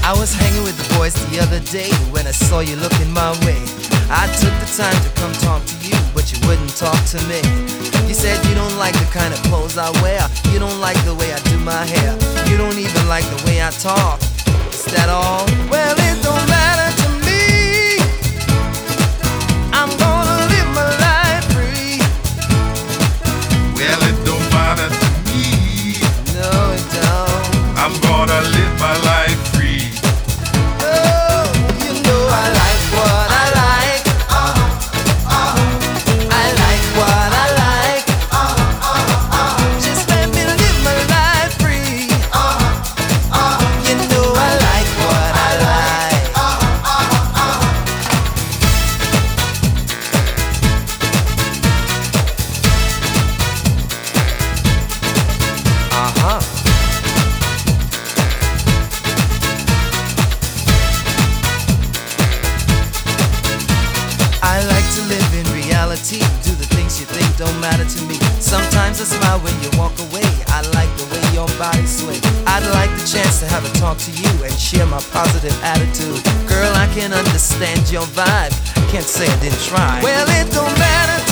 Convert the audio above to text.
I was hanging with the boys the other day when I saw you looking my way. I took the time to come talk to you, but you wouldn't talk to me. You said you don't like the kind of clothes I wear. You don't like the way I do my hair. You don't even like the way I talk. Is that all? Well, it don't matter to me. I'm gonna live my life free. Well, it don't matter to me. No, it don't. I'm gonna live my life free. Oh, you know I like what I like. I like what I like. Just let me live my life free. You know I like what I like. Uh-huh. I like to live in reality, do the things you think don't matter to me. Sometimes I smile when you walk away. I like the way your body sway. I'd like the chance to have a talk to you and share my positive attitude. Girl, I can understand your vibe. Can't say I didn't try. Well, it don't matter